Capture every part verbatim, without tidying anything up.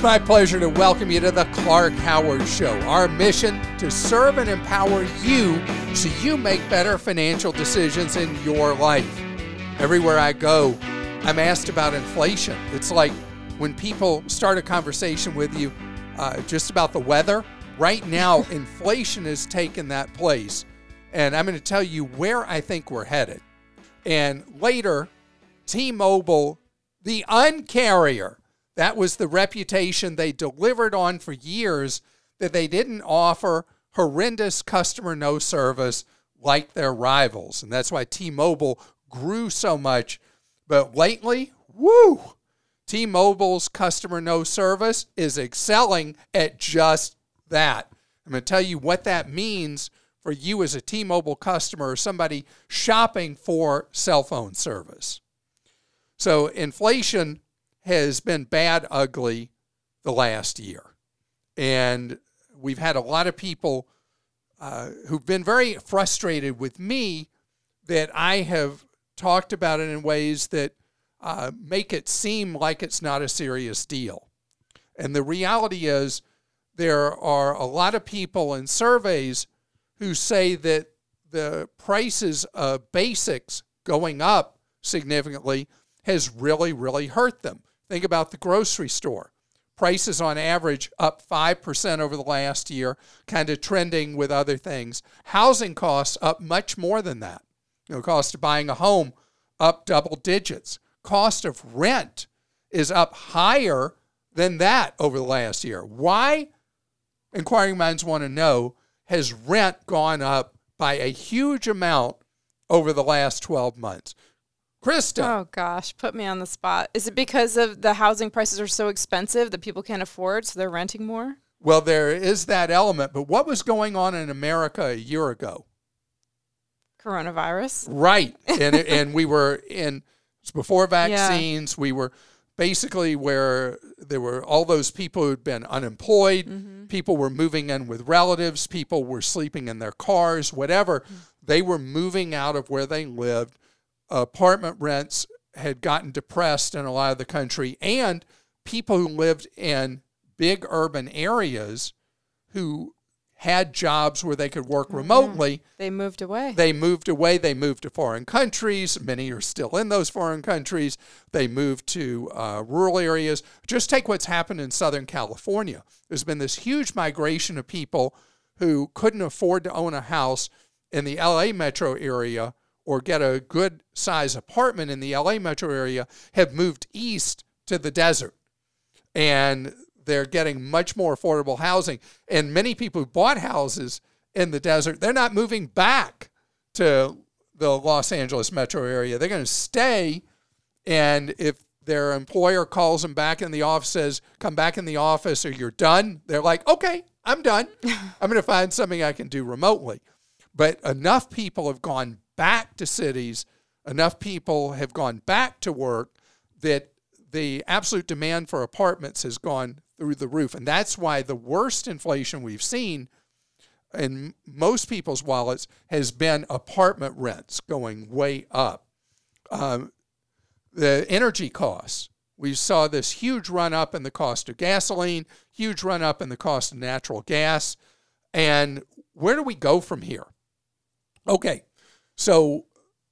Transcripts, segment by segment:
It's my pleasure to welcome you to the Clark Howard Show. Our mission to serve and empower you so you make better financial decisions in your life. Everywhere I go, I'm asked about inflation. It's like when people start a conversation with you uh, just about the weather. Right now, inflation has taken that place. And I'm going to tell you where I think we're headed. And later, T-Mobile, the uncarrier, that was the reputation they delivered on for years, that they didn't offer horrendous customer no service like their rivals. And that's why T-Mobile grew so much. But lately, woo, T-Mobile's customer no service is excelling at just that. I'm going to tell you what that means for you as a T-Mobile customer or somebody shopping for cell phone service. So inflation has been bad, ugly the last year. And we've had a lot of people uh, who've been very frustrated with me that I have talked about it in ways that uh, make it seem like it's not a serious deal. And the reality is there are a lot of people in surveys who say that the prices of basics going up significantly has really, really hurt them. Think about the grocery store. Prices on average up five percent over the last year, kind of trending with other things. Housing costs up much more than that. You know, cost of buying a home up double digits. Cost of rent is up higher than that over the last year. Why? Inquiring minds want to know, has rent gone up by a huge amount over the last twelve months? Krista. Oh, gosh, put me on the spot. Is it because of the housing prices are so expensive that people can't afford, so they're renting more? Well, there is that element, but what was going on in America a year ago? Coronavirus. Right, and and we were in, before vaccines, yeah. we were basically where there were all those people who'd been unemployed, mm-hmm. people were moving in with relatives, people were sleeping in their cars, whatever. Mm-hmm. They were moving out of where they lived. Apartment rents had gotten depressed in a lot of the country, and people who lived in big urban areas who had jobs where they could work remotely. They moved away. They moved away. They moved to foreign countries. Many are still in those foreign countries. They moved to uh, rural areas. Just take what's happened in Southern California. There's been this huge migration of people who couldn't afford to own a house in the L A metro area or get a good size apartment in the L A metro area, have moved east to the desert. And they're getting much more affordable housing. And many people who bought houses in the desert, they're not moving back to the Los Angeles metro area. They're going to stay, and if their employer calls them back in the office, says, come back in the office or you're done, they're like, okay, I'm done. I'm going to find something I can do remotely. But enough people have gone back to cities, enough people have gone back to work that the absolute demand for apartments has gone through the roof. And that's why the worst inflation we've seen in most people's wallets has been apartment rents going way up. Um, the energy costs, we saw this huge run up in the cost of gasoline, huge run up in the cost of natural gas. And where do we go from here? Okay, so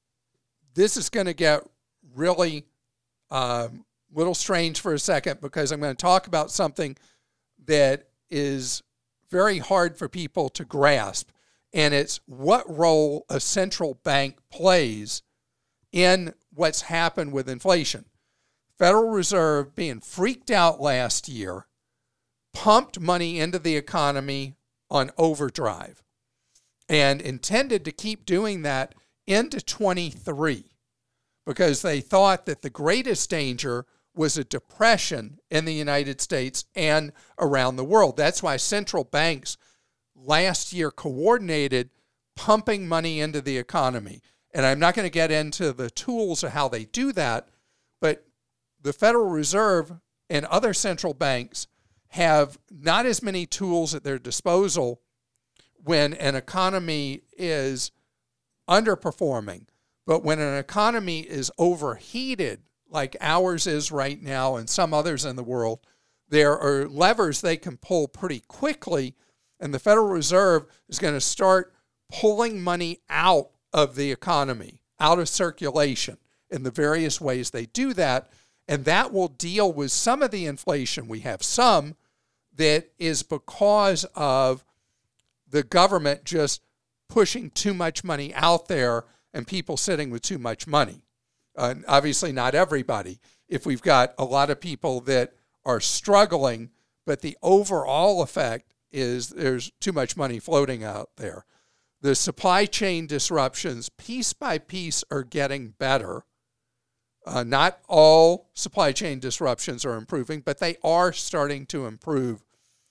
this is going to get really a um, little strange for a second because I'm going to talk about something that is very hard for people to grasp, and it's what role a central bank plays in what's happened with inflation. Federal Reserve, being freaked out last year, pumped money into the economy on overdrive and intended to keep doing that into twenty-three because they thought that the greatest danger was a depression in the United States and around the world. That's why central banks last year coordinated pumping money into the economy. And I'm not going to get into the tools of how they do that, but the Federal Reserve and other central banks have not as many tools at their disposal when an economy is underperforming. But when an economy is overheated, like ours is right now and some others in the world, there are levers they can pull pretty quickly, and the Federal Reserve is going to start pulling money out of the economy, out of circulation in the various ways they do that, and that will deal with some of the inflation. We have some that is because of the government just pushing too much money out there and people sitting with too much money. Uh, obviously not everybody. If we've got a lot of people that are struggling, but the overall effect is there's too much money floating out there. The supply chain disruptions, piece by piece, are getting better. Uh, not all supply chain disruptions are improving, but they are starting to improve.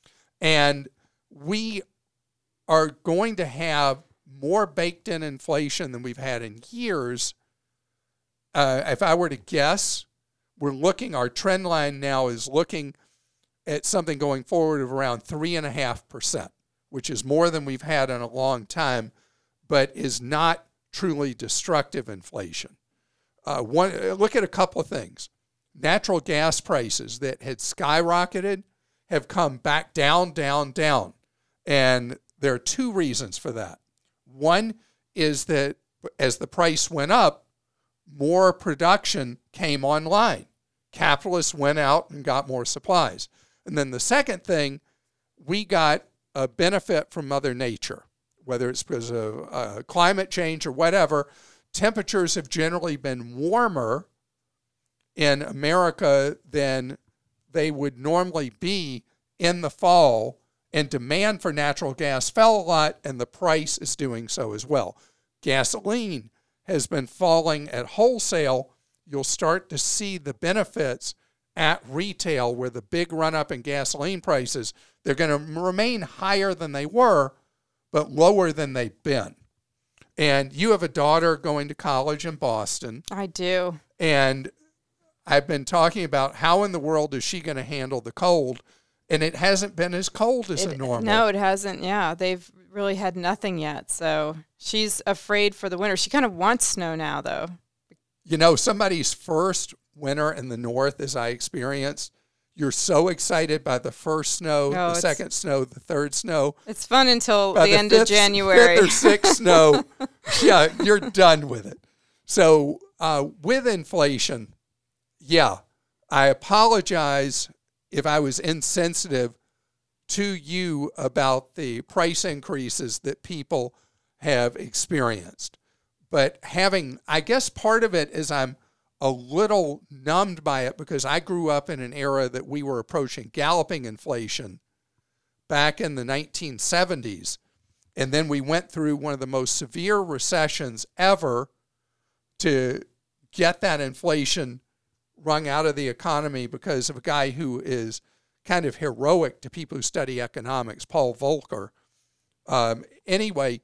And we are going to have more baked-in inflation than we've had in years. Uh, if I were to guess, we're looking, our trend line now is looking at something going forward of around three point five percent, which is more than we've had in a long time, but is not truly destructive inflation. Uh, one, look at a couple of things. Natural gas prices that had skyrocketed have come back down, down, down. And there are two reasons for that. One is that as the price went up, more production came online. Capitalists went out and got more supplies. And then the second thing, we got a benefit from Mother Nature, whether it's because of uh, climate change or whatever. Temperatures have generally been warmer in America than they would normally be in the fall, and demand for natural gas fell a lot, and the price is doing so as well. Gasoline has been falling at wholesale. You'll start to see the benefits at retail, where the big run-up in gasoline prices, they're going to remain higher than they were, but lower than they've been. And you have a daughter going to college in Boston. I do. And I've been talking about how in the world is she going to handle the cold, and it hasn't been as cold as It- a normal. No, it hasn't. Yeah, they've really had nothing yet. So she's afraid for the winter. She kind of wants snow now, though. You know, somebody's first winter in the north, as I experienced, you're so excited by the first snow, No, the it's- second snow, the third snow. It's fun until By the, the end fifth, of January. fifth or sixth snow, yeah, you're done with it. So uh, with inflation, yeah, I apologize if I was insensitive to you about the price increases that people have experienced. But having, I guess part of it is I'm a little numbed by it because I grew up in an era that we were approaching galloping inflation back in the nineteen seventies. And then we went through one of the most severe recessions ever to get that inflation wrung out of the economy because of a guy who is kind of heroic to people who study economics, Paul Volcker. Um, anyway,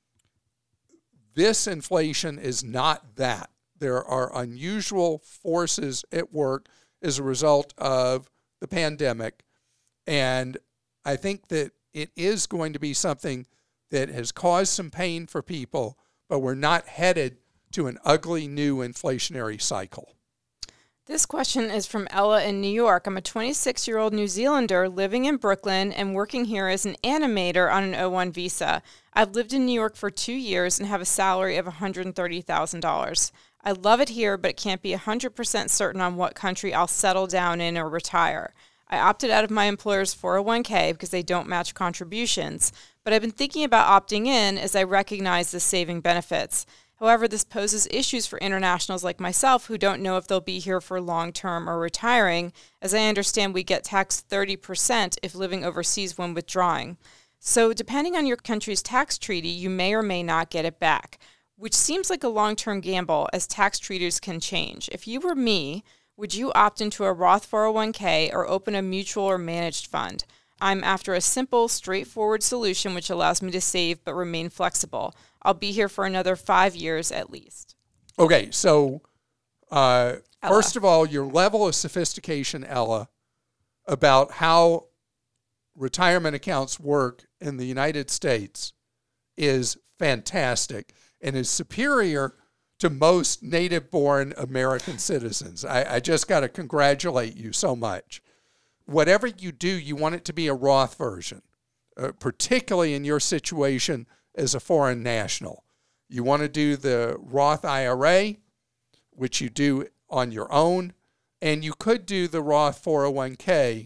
this inflation is not that. There are unusual forces at work as a result of the pandemic. And I think that it is going to be something that has caused some pain for people, but we're not headed to an ugly new inflationary cycle. This question is from Ella in New York. I'm a twenty-six-year-old New Zealander living in Brooklyn and working here as an animator on an O one visa. I've lived in New York for two years and have a salary of one hundred thirty thousand dollars. I love it here, but it can't be one hundred percent certain on what country I'll settle down in or retire. I opted out of my employer's four oh one k because they don't match contributions, but I've been thinking about opting in as I recognize the saving benefits. However, this poses issues for internationals like myself who don't know if they'll be here for long-term or retiring. As I understand, we get taxed thirty percent if living overseas when withdrawing. So depending on your country's tax treaty, you may or may not get it back, which seems like a long-term gamble as tax treaties can change. If you were me, would you opt into a Roth four oh one k or open a mutual or managed fund? I'm after a simple, straightforward solution which allows me to save but remain flexible. I'll be here for another five years at least. Okay, so uh, first of all, your level of sophistication, Ella, about how retirement accounts work in the United States is fantastic and is superior to most native-born American citizens. I, I just got to congratulate you so much. whatever you do, you want it to be a Roth version, uh, particularly in your situation as a foreign national. You want to do the Roth I R A, which you do on your own, and you could do the Roth four oh one k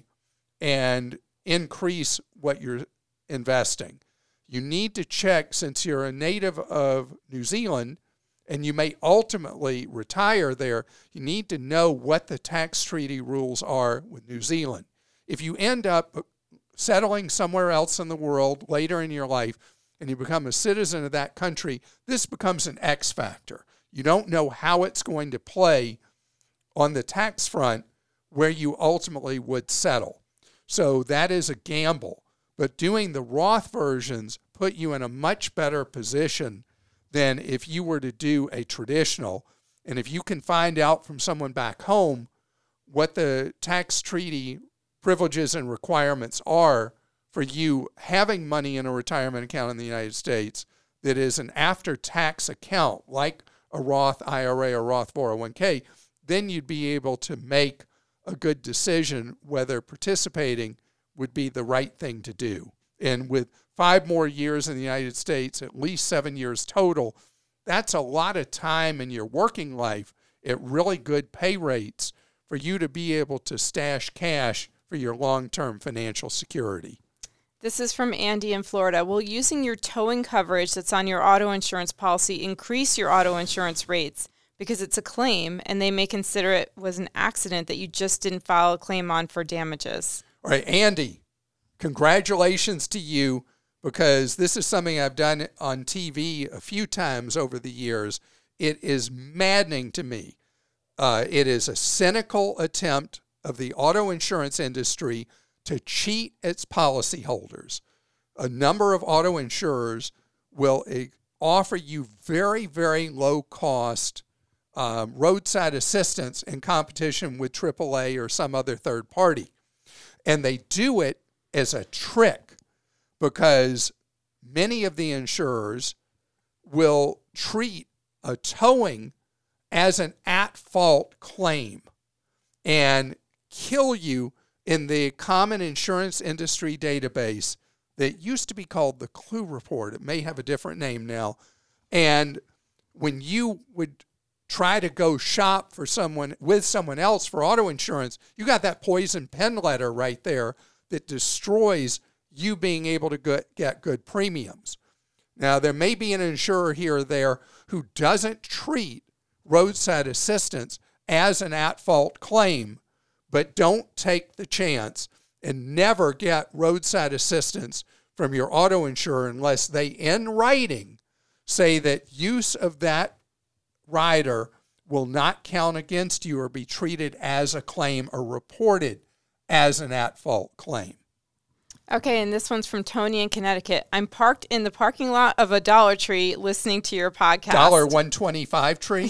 and increase what you're investing. You need to check, since you're a native of New Zealand and you may ultimately retire there, you need to know what the tax treaty rules are with New Zealand. If you end up settling somewhere else in the world later in your life and you become a citizen of that country, this becomes an X factor. You don't know how it's going to play on the tax front where you ultimately would settle. So that is a gamble. But doing the Roth versions put you in a much better position than if you were to do a traditional. And if you can find out from someone back home what the tax treaty privileges and requirements are for you having money in a retirement account in the United States that is an after-tax account like a Roth I R A or Roth four oh one k, then you'd be able to make a good decision whether participating would be the right thing to do. And with five more years in the United States, at least seven years total, that's a lot of time in your working life at really good pay rates for you to be able to stash cash for your long-term financial security. This is from Andy in Florida. Will using your towing coverage that's on your auto insurance policy increase your auto insurance rates because it's a claim and they may consider it was an accident that you just didn't file a claim on for damages? All right, Andy, congratulations to you, because this is something I've done on T V a few times over the years. It is maddening to me. Uh, it is a cynical attempt of the auto insurance industry to cheat its policyholders. A number of auto insurers will uh, offer you very, very low cost um, roadside assistance in competition with triple A or some other third party. And they do it as a trick because many of the insurers will treat a towing as an at-fault claim and kill you in the common insurance industry database that used to be called the Clue Report. It may have a different name now. And when you would try to go shop for someone with someone else for auto insurance, you got that poison pen letter right there that destroys you being able to get, get good premiums. Now, there may be an insurer here or there who doesn't treat roadside assistance as an at-fault claim, but don't take the chance and never get roadside assistance from your auto insurer unless they, in writing, say that use of that rider will not count against you or be treated as a claim or reported as an at-fault claim. Okay, and this one's from Tony in Connecticut. I'm parked in the parking lot of a Dollar Tree listening to your podcast. Dollar one twenty-five tree?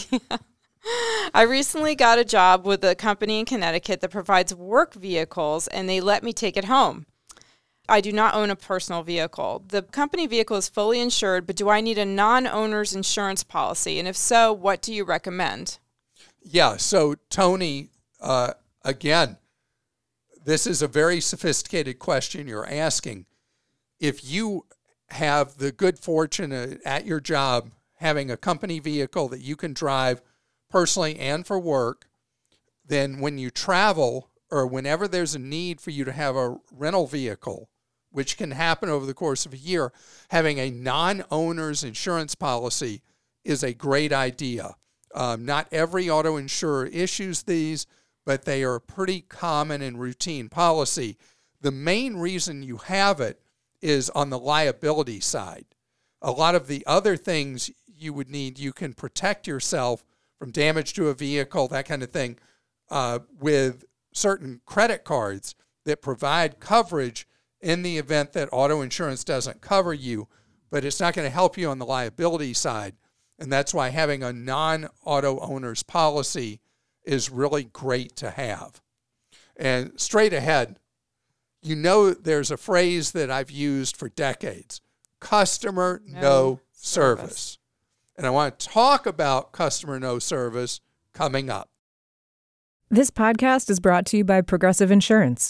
I recently got a job with a company in Connecticut that provides work vehicles, and they let me take it home. I do not own a personal vehicle. The company vehicle is fully insured, but do I need a non-owner's insurance policy? And if so, what do you recommend? Yeah, so Tony, uh, again, this is a very sophisticated question you're asking. If you have the good fortune at your job having a company vehicle that you can drive personally and for work, then when you travel or whenever there's a need for you to have a rental vehicle, which can happen over the course of a year, having a non-owner's insurance policy is a great idea. Um, not every auto insurer issues these, but they are a pretty common and routine policy. The main reason you have it is on the liability side. A lot of the other things you would need, you can protect yourself from damage to a vehicle, that kind of thing, uh, with certain credit cards that provide coverage in the event that auto insurance doesn't cover you, but it's not going to help you on the liability side. And that's why having a non-auto owner's policy is really great to have. And straight ahead, you know there's a phrase that I've used for decades, customer no, no service. service. And I want to talk about customer no service coming up. This podcast is brought to you by Progressive Insurance.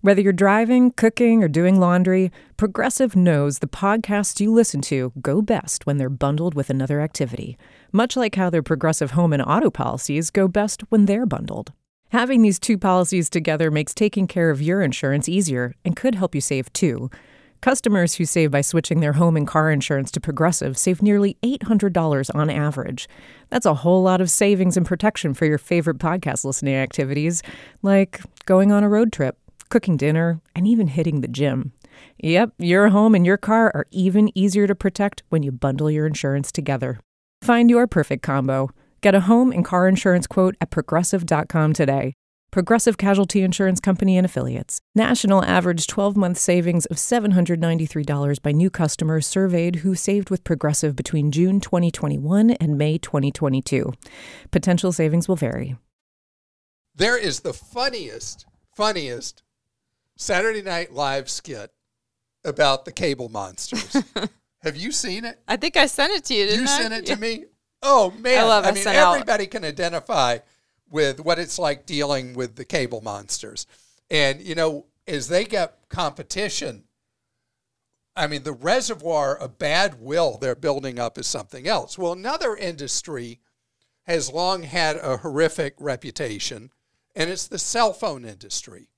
Whether you're driving, cooking, or doing laundry, Progressive knows the podcasts you listen to go best when they're bundled with another activity, much like how their Progressive home and auto policies go best when they're bundled. Having these two policies together makes taking care of your insurance easier and could help you save too. Customers who save by switching their home and car insurance to Progressive save nearly eight hundred dollars on average. That's a whole lot of savings and protection for your favorite podcast listening activities, like going on a road trip, cooking dinner, and even hitting the gym. Yep, your home and your car are even easier to protect when you bundle your insurance together. Find your perfect combo. Get a home and car insurance quote at progressive dot com today. Progressive Casualty Insurance Company and Affiliates. National average twelve-month savings of seven hundred ninety-three dollars by new customers surveyed who saved with Progressive between June twenty twenty-one and May twenty twenty-two. Potential savings will vary. There is the funniest, funniest Saturday Night Live skit about the cable monsters. Have you seen it? I think I sent it to you, didn't you I? You sent it yeah. to me? Oh, man. I love I I mean, sent everybody out. can identify with what it's like dealing with the cable monsters. And, you know, as they get competition, I mean, the reservoir of bad will they're building up is something else. Well, another industry has long had a horrific reputation, and it's the cell phone industry.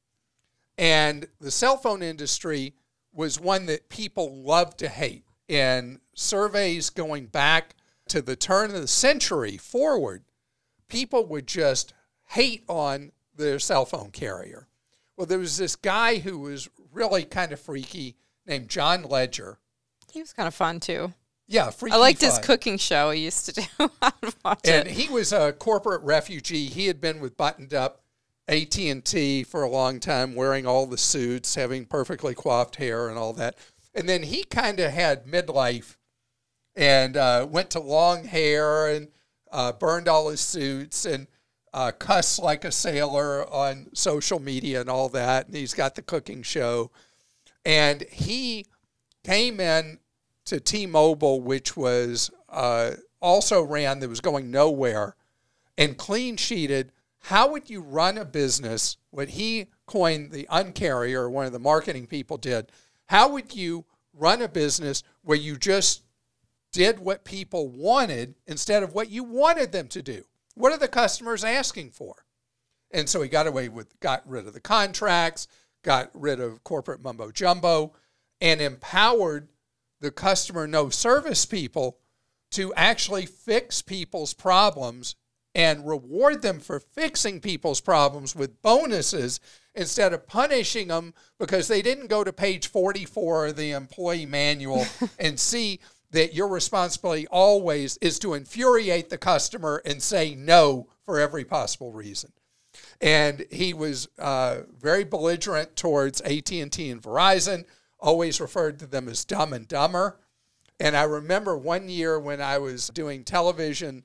And the cell phone industry was one that people loved to hate. In surveys going back to the turn of the century forward, people would just hate on their cell phone carrier. Well, there was this guy who was really kind of freaky named John Ledger. He was kind of fun, too. Yeah, freaky I liked fun. his cooking show he used to do. I'd watch and it. he was a corporate refugee. He had been with buttoned up A T and T for a long time, wearing all the suits, having perfectly coiffed hair and all that. And then he kind of had midlife and uh, went to long hair and uh, burned all his suits and uh, cussed like a sailor on social media and all that. And he's got the cooking show. And he came in to T-Mobile, which was uh, also ran, that was going nowhere, and clean-sheeted. How would you run a business, what he coined the uncarrier, one of the marketing people did, how would you run a business where you just did what people wanted instead of what you wanted them to do? What are the customers asking for? And so he got away with, got rid of the contracts, got rid of corporate mumbo jumbo, and empowered the customer no service people to actually fix people's problems and reward them for fixing people's problems with bonuses instead of punishing them because they didn't go to page forty-four of the employee manual and see that your responsibility always is to infuriate the customer and say no for every possible reason. And he was uh, very belligerent towards A T and T and Verizon, always referred to them as dumb and dumber. And I remember one year when I was doing television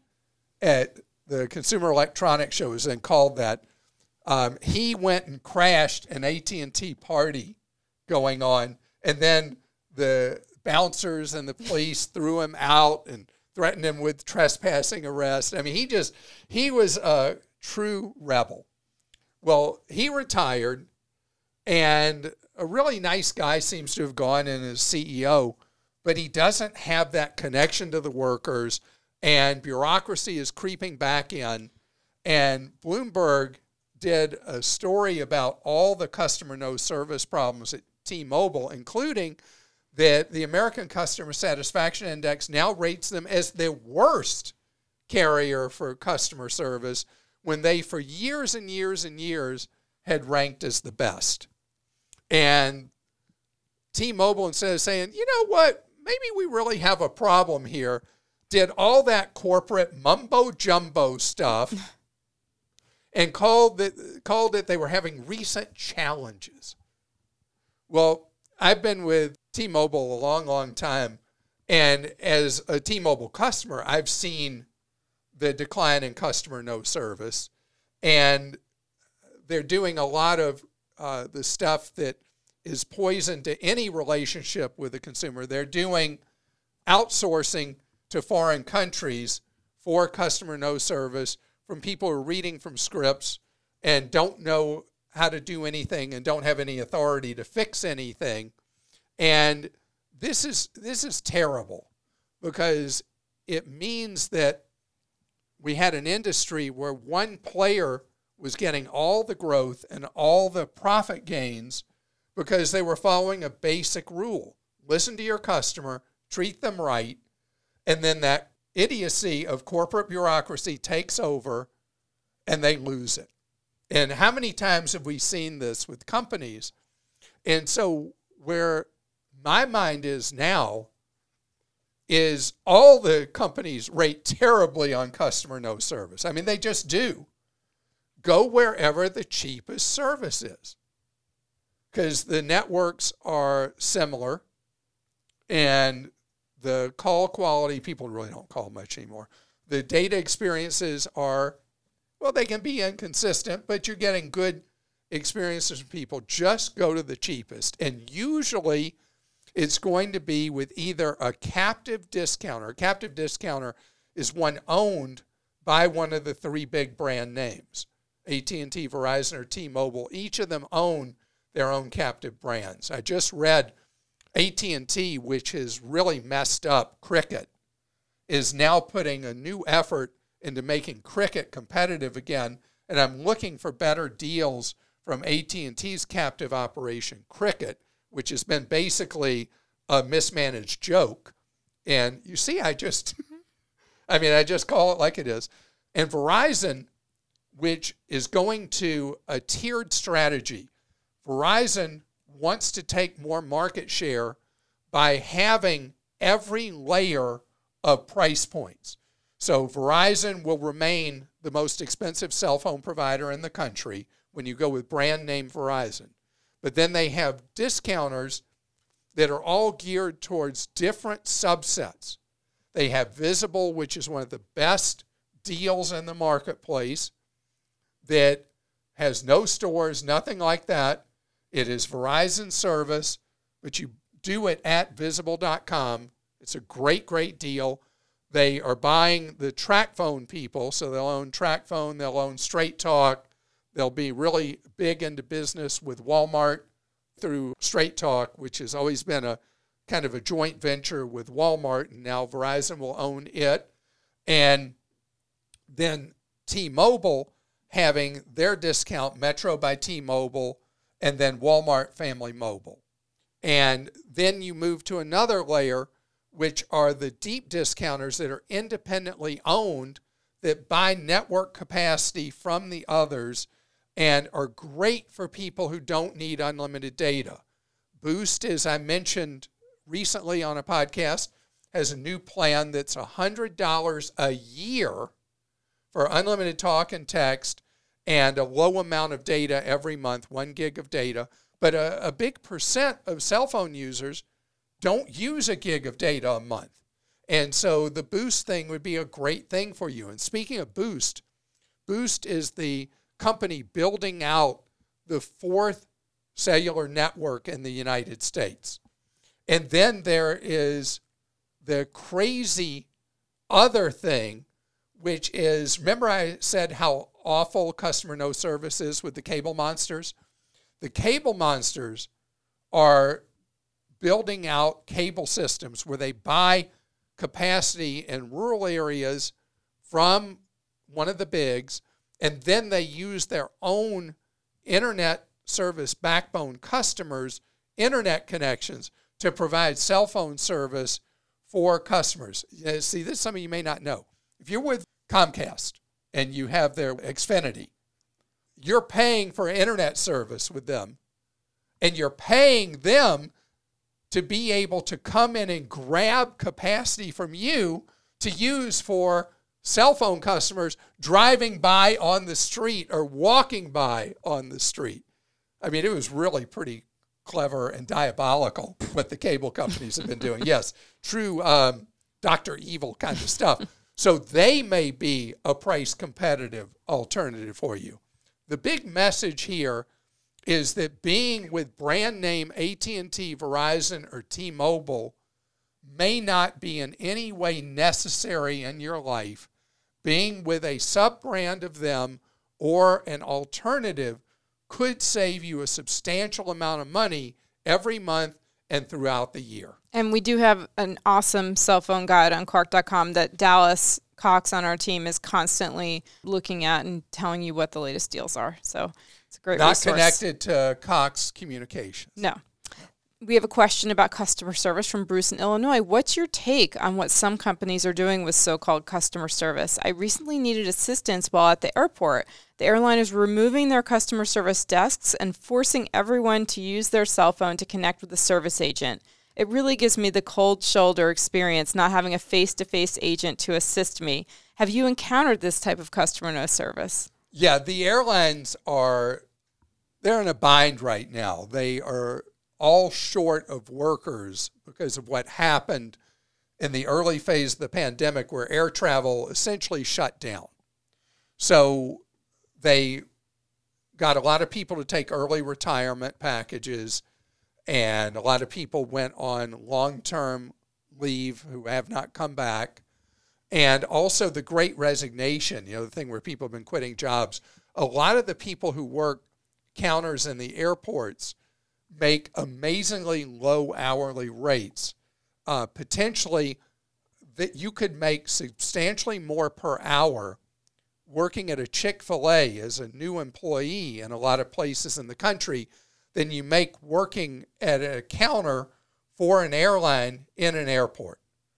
at the Consumer Electronics Show, was then called that, um, he went and crashed an A T and T party going on, and then the bouncers and the police threw him out and threatened him with trespassing arrest. I mean, he just, he was a true rebel. Well, he retired, and a really nice guy seems to have gone in as C E O, but he doesn't have that connection to the workers, and bureaucracy is creeping back in. And Bloomberg did a story about all the customer no service problems at T-Mobile, including that the American Customer Satisfaction Index now rates them as the worst carrier for customer service when they, for years and years and years, had ranked as the best. And T-Mobile, instead of saying, you know what, maybe we really have a problem here, did all that corporate mumbo-jumbo stuff and called it, called it they were having recent challenges. Well, I've been with T-Mobile a long, long time, and as a T-Mobile customer, I've seen the decline in customer no service, and they're doing a lot of uh, the stuff that is poison to any relationship with the consumer. They're doing outsourcing to foreign countries for customer no service from people who are reading from scripts and don't know how to do anything and don't have any authority to fix anything. And this is this is terrible, because it means that we had an industry where one player was getting all the growth and all the profit gains because they were following a basic rule. Listen to your customer, treat them right, and then that idiocy of corporate bureaucracy takes over and they lose it. And how many times have we seen this with companies? And so where my mind is now is all the companies rate terribly on customer no service. I mean, they just do. Go wherever the cheapest service is, because the networks are similar and the call quality, people really don't call much anymore. The data experiences are, well, they can be inconsistent, but you're getting good experiences from people. Just go to the cheapest. And usually it's going to be with either a captive discounter. A captive discounter is one owned by one of the three big brand names, A T and T, Verizon, or T-Mobile. Each of them own their own captive brands. I just read A T and T, which has really messed up Cricket, is now putting a new effort into making Cricket competitive again, and I'm looking for better deals from A T and T's captive operation, Cricket, which has been basically a mismanaged joke. And you see, I just, I mean, I just call it like it is. And Verizon, which is going to a tiered strategy. Verizon wants to take more market share by having every layer of price points. So Verizon will remain the most expensive cell phone provider in the country when you go with brand name Verizon. But then they have discounters that are all geared towards different subsets. They have Visible, which is one of the best deals in the marketplace, that has no stores, nothing like that. It is Verizon service, but you do it at visible dot com. It's a great, great deal. They are buying the TracFone people, so they'll own TracFone, they'll own Straight Talk. They'll be really big into business with Walmart through Straight Talk, which has always been a kind of a joint venture with Walmart, and now Verizon will own it. And then T-Mobile having their discount, Metro by T-Mobile, and then Walmart Family Mobile. And then you move to another layer, which are the deep discounters that are independently owned, that buy network capacity from the others and are great for people who don't need unlimited data. Boost, as I mentioned recently on a podcast, has a new plan that's one hundred dollars a year for unlimited talk and text and a low amount of data every month, one gig of data. But a, a big percent of cell phone users don't use a gig of data a month. And so the Boost thing would be a great thing for you. And speaking of Boost, Boost is the company building out the fourth cellular network in the United States. And then there is the crazy other thing, which is, remember I said how awful customer no service is with the cable monsters? The cable monsters are building out cable systems where they buy capacity in rural areas from one of the bigs, and then they use their own internet service backbone customers' internet connections to provide cell phone service for customers. See, this is something you may not know. If you're with Comcast and you have their Xfinity, you're paying for internet service with them, and you're paying them to be able to come in and grab capacity from you to use for cell phone customers driving by on the street or walking by on the street. I mean, it was really pretty clever and diabolical what the cable companies have been doing. Yes, true um, Doctor Evil kind of stuff. So they may be a price competitive alternative for you. The big message here is that being with brand name A T and T, Verizon, or T-Mobile may not be in any way necessary in your life. Being with a sub-brand of them or an alternative could save you a substantial amount of money every month and throughout the year. And we do have an awesome cell phone guide on Quark dot com that Dallas Cox on our team is constantly looking at and telling you what the latest deals are. So it's a great Not resource. connected to Cox Communications. No. We have a question about customer service from Bruce in Illinois. What's your take on what some companies are doing with so-called customer service? I recently needed assistance while at the airport. The airline is removing their customer service desks and forcing everyone to use their cell phone to connect with the service agent. It really gives me the cold shoulder experience not having a face-to-face agent to assist me. Have you encountered this type of customer no service? Yeah, the airlines are, they're in a bind right now. They are all short of workers because of what happened in the early phase of the pandemic where air travel essentially shut down. So they got a lot of people to take early retirement packages, and a lot of people went on long-term leave who have not come back. And also the Great Resignation, you know, the thing where people have been quitting jobs. A lot of the people who work counters in the airports make amazingly low hourly rates. Uh, potentially that you could make substantially more per hour working at a Chick-fil-A as a new employee in a lot of places in the country than you make working at a counter for an airline in an airport.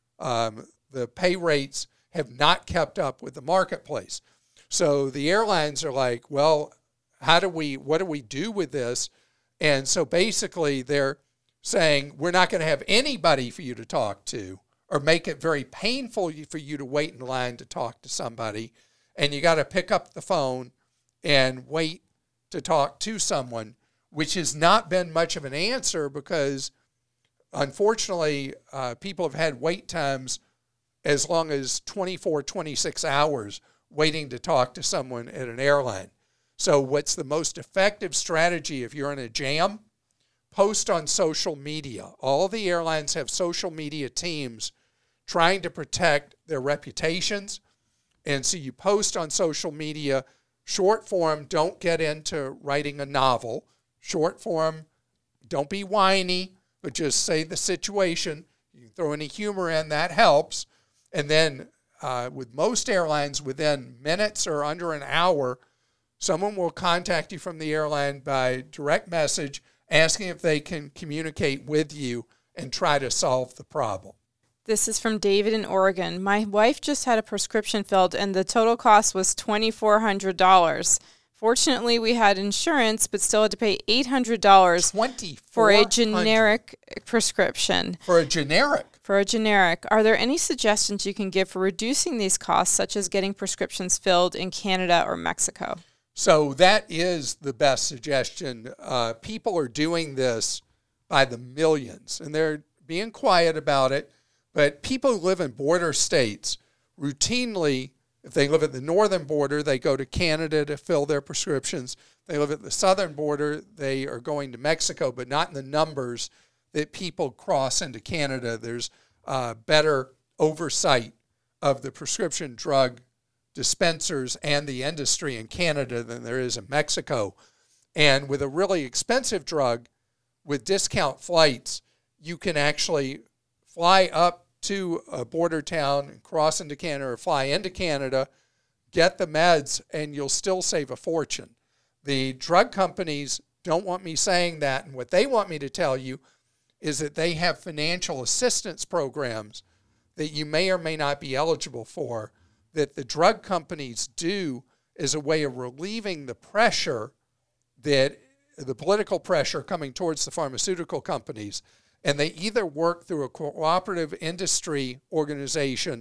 Um, the pay rates have not kept up with the marketplace. So the airlines are like, well, how do we, what do we do with this? And so basically they're saying, we're not going to have anybody for you to talk to, or make it very painful for you to wait in line to talk to somebody. And you got to pick up the phone and wait to talk to someone, which has not been much of an answer because, unfortunately, uh, people have had wait times as long as twenty-four, twenty-six hours waiting to talk to someone at an airline. So what's the most effective strategy if you're in a jam? Post on social media. All the airlines have social media teams trying to protect their reputations. And so you post on social media, short form, don't get into writing a novel. Short form, don't be whiny, but just say the situation. You can throw any humor in, that helps. And then uh, with most airlines, within minutes or under an hour, someone will contact you from the airline by direct message, asking if they can communicate with you and try to solve the problem. This is from David in Oregon. My wife just had a prescription filled, and the total cost was two thousand four hundred dollars. Fortunately, we had insurance, but still had to pay eight hundred dollars for a generic prescription. For a generic? For a generic. Are there any suggestions you can give for reducing these costs, such as getting prescriptions filled in Canada or Mexico? So that is the best suggestion. Uh, people are doing this by the millions, and they're being quiet about it. But people who live in border states routinely, if they live at the northern border, they go to Canada to fill their prescriptions. If they live at the southern border, they are going to Mexico, but not in the numbers that people cross into Canada. There's uh, better oversight of the prescription drug dispensers and the industry in Canada than there is in Mexico. And with a really expensive drug, with discount flights, you can actually fly up to a border town and cross into Canada, or fly into Canada, get the meds, and you'll still save a fortune. The drug companies don't want me saying that, and what they want me to tell you is that they have financial assistance programs that you may or may not be eligible for, that the drug companies do as a way of relieving the pressure, that the political pressure coming towards the pharmaceutical companies. And they either work through a cooperative industry organization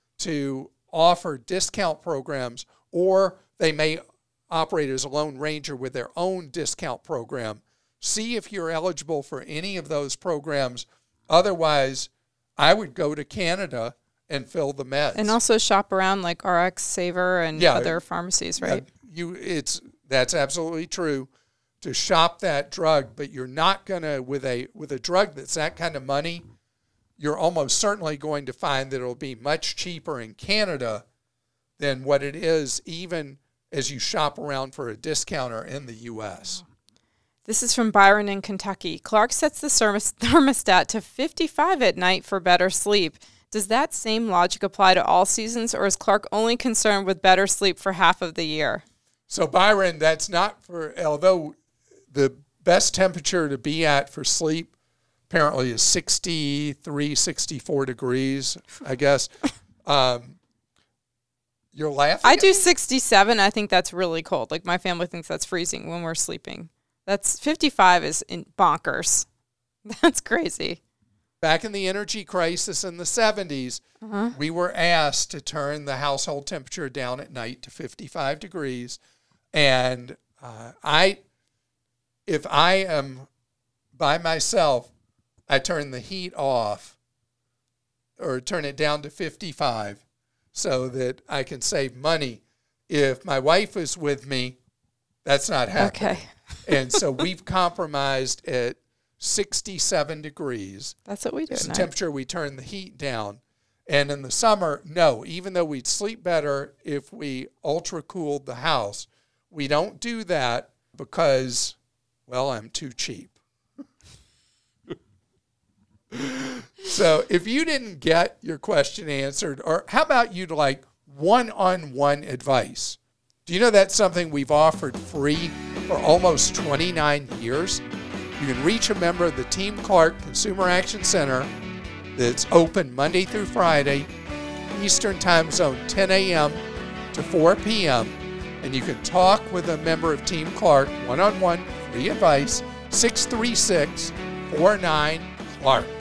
to offer discount programs, or they may operate as a Lone Ranger with their own discount program. See if you're eligible for any of those programs. Otherwise, I would go to Canada and fill the meds. And also shop around like R X Saver and yeah, other pharmacies, right? Yeah, you, it's that's absolutely true, to shop that drug, but you're not going to, with a with a drug that's that kind of money, you're almost certainly going to find that it'll be much cheaper in Canada than what it is even as you shop around for a discounter in the U S. This is from Byron in Kentucky. Clark sets the thermos- thermostat to fifty-five at night for better sleep. Does that same logic apply to all seasons, or is Clark only concerned with better sleep for half of the year? So, Byron, that's not for, although the best temperature to be at for sleep apparently is sixty-three, sixty-four degrees, I guess. Um, you're laughing? I do sixty-seven. I think that's really cold. Like, my family thinks that's freezing when we're sleeping. That's fifty-five is in bonkers. That's crazy. Back in the energy crisis in the seventies, uh-huh. we were asked to turn the household temperature down at night to fifty-five degrees. And uh, I, if I am by myself, I turn the heat off or turn it down to fifty-five so that I can save money. If my wife is with me, that's not happening. Okay. And so we've compromised at sixty-seven degrees. That's what we do. It's at the night. temperature we turn the heat down. And in the summer, no, even though we'd sleep better if we ultra cooled the house, we don't do that because, well, I'm too cheap. So if you didn't get your question answered, or how about you'd like one-on-one advice? Do you know that's something we've offered free for almost twenty-nine years? You can reach a member of the Team Clark Consumer Action Center that's open Monday through Friday, Eastern Time Zone, ten a.m. to four p.m., and you can talk with a member of Team Clark, one-on-one, free advice, six three six, four nine, Clark.